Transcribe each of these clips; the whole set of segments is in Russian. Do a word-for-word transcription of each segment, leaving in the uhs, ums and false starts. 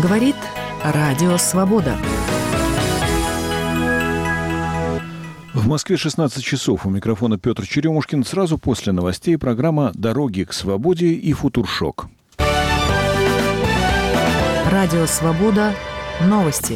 Говорит Радио Свобода. В Москве шестнадцать часов. У микрофона Петр Черемушкин. Сразу после новостей программа «Дороги к свободе» и «Футуршок». Радио Свобода. Новости.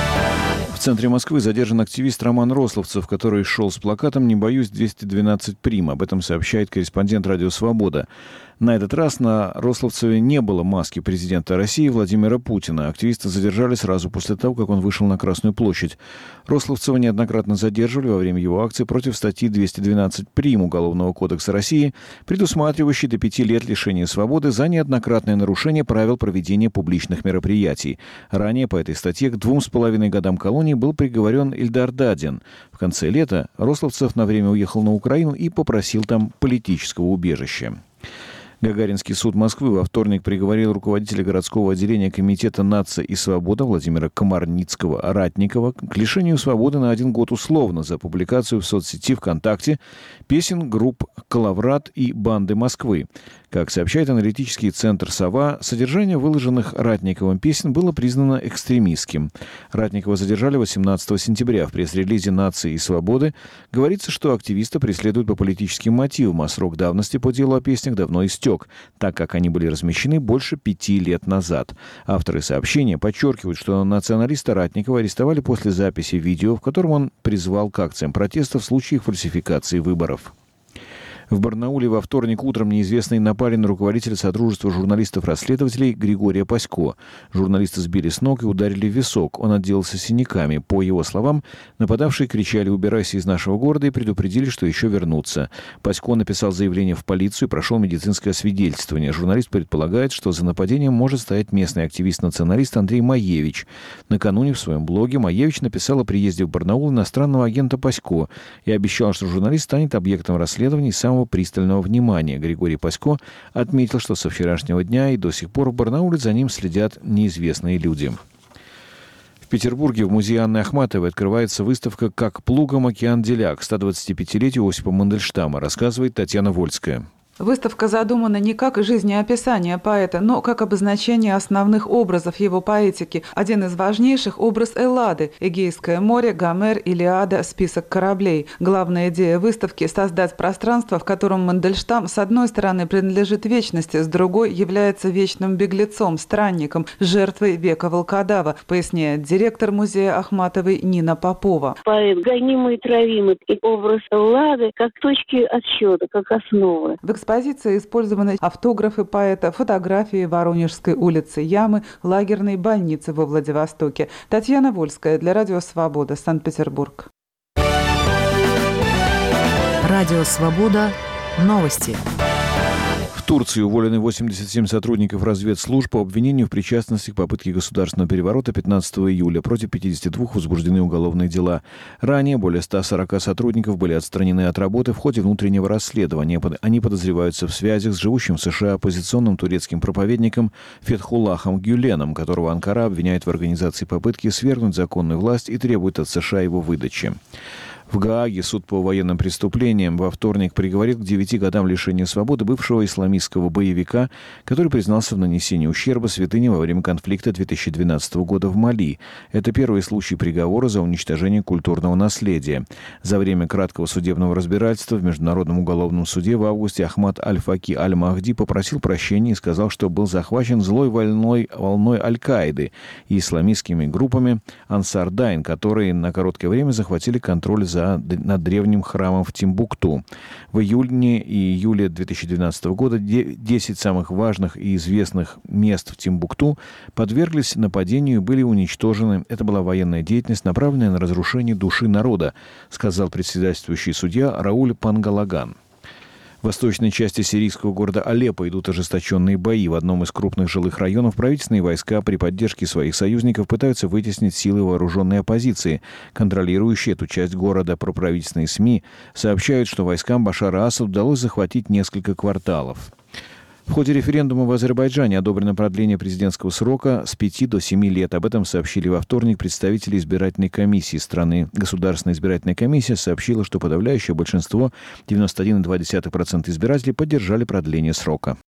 В центре Москвы задержан активист Роман Рословцев, который шел с плакатом «Не боюсь двести двенадцать прим». Об этом сообщает корреспондент «Радио Свобода». На этот раз на Рословцеве не было маски президента России Владимира Путина. Активиста задержали сразу после того, как он вышел на Красную площадь. Рословцева неоднократно задерживали во время его акции против статьи двести двенадцать прим. Уголовного кодекса России, предусматривающей до пяти лет лишения свободы за неоднократное нарушение правил проведения публичных мероприятий. Ранее по этой статье к двум с половиной годам колонии был приговорен Ильдар Дадин. В конце лета Рословцев на время уехал на Украину и попросил там политического убежища. Гагаринский суд Москвы во вторник приговорил руководителя городского отделения Комитета «Нация и свобода» Владимира Комарницкого-Ратникова к лишению свободы на один год условно за публикацию в соцсети ВКонтакте песен групп «Калаврат» и «Банды Москвы». Как сообщает аналитический центр «Сова», содержание выложенных Ратниковым песен было признано экстремистским. Ратникова задержали восемнадцатого сентября. В пресс-релизе «Нации и свободы» говорится, что активиста преследуют по политическим мотивам, а срок давности по делу о песнях давно истек, так как они были размещены больше пяти лет назад. Авторы сообщения подчеркивают, что националиста Ратникова арестовали после записи видео, в котором он призвал к акциям протеста в случае фальсификации выборов. В Барнауле во вторник утром неизвестные напали на руководителя Содружества журналистов-расследователей Григория Пасько. Журналиста сбили с ног и ударили в висок. Он отделался синяками. По его словам, нападавшие кричали «Убирайся из нашего города» и предупредили, что еще вернутся. Пасько написал заявление в полицию и прошел медицинское освидетельствование. Журналист предполагает, что за нападением может стоять местный активист-националист Андрей Маевич. Накануне в своем блоге Маевич написал о приезде в Барнаул иностранного агента Пасько и обещал, что журналист станет объектом расследований самого пристального внимания. Григорий Пасько отметил, что со вчерашнего дня и до сих пор в Барнауле за ним следят неизвестные люди. В Петербурге в музее Анны Ахматовой открывается выставка «Как плугом океан деляк» к сто двадцатипятилетию Осипа Мандельштама, рассказывает Татьяна Вольская. Выставка задумана не как жизнеописание поэта, но как обозначение основных образов его поэтики. Один из важнейших – образ Эллады, Эгейское море, Гомер, Илиада, список кораблей. Главная идея выставки – создать пространство, в котором Мандельштам с одной стороны принадлежит вечности, с другой является вечным беглецом, странником, жертвой века волкодава, поясняет директор музея Ахматовой Нина Попова. Поэт гонимый и травимый, и образ Эллады как точки отсчета, как основы. В экспозиции использованы автографы поэта, фотографии Воронежской улицы Ямы, лагерной больницы во Владивостоке. Татьяна Вольская для Радио Свобода, Санкт-Петербург. Радио Свобода. Новости. В Турции уволены восемьдесят семь сотрудников разведслужб по обвинению в причастности к попытке государственного переворота пятнадцатого июля. Против пятидесяти двух возбуждены уголовные дела. Ранее более ста сорока сотрудников были отстранены от работы в ходе внутреннего расследования. Они подозреваются в связях с живущим в США оппозиционным турецким проповедником Фетхуллахом Гюленом, которого Анкара обвиняет в организации попытки свергнуть законную власть и требует от США его выдачи. В Гааге суд по военным преступлениям во вторник приговорил к девяти годам лишения свободы бывшего исламистского боевика, который признался в нанесении ущерба святыне во время конфликта две тысячи двенадцатого года в Мали. Это первый случай приговора за уничтожение культурного наследия. За время краткого судебного разбирательства в Международном уголовном суде в августе Ахмад Аль-Факи Аль-Махди попросил прощения и сказал, что был захвачен злой волной, волной Аль-Каиды и исламистскими группами Ансар Дайн, которые на короткое время захватили контроль за над древним храмом в Тимбукту. В июне и июле две тысячи двенадцатого года десять самых важных и известных мест в Тимбукту подверглись нападению и были уничтожены. Это была военная деятельность, направленная на разрушение души народа, сказал председательствующий судья Рауль Пангалаган. В восточной части сирийского города Алеппо идут ожесточенные бои. В одном из крупных жилых районов правительственные войска при поддержке своих союзников пытаются вытеснить силы вооруженной оппозиции, контролирующие эту часть города. Проправительственные СМИ сообщают, что войскам Башара Асада удалось захватить несколько кварталов. В ходе референдума в Азербайджане одобрено продление президентского срока с пяти до семи лет. Об этом сообщили во вторник представители избирательной комиссии страны. Государственная избирательная комиссия сообщила, что подавляющее большинство, девяносто один целых два десятых процента избирателей, поддержали продление срока.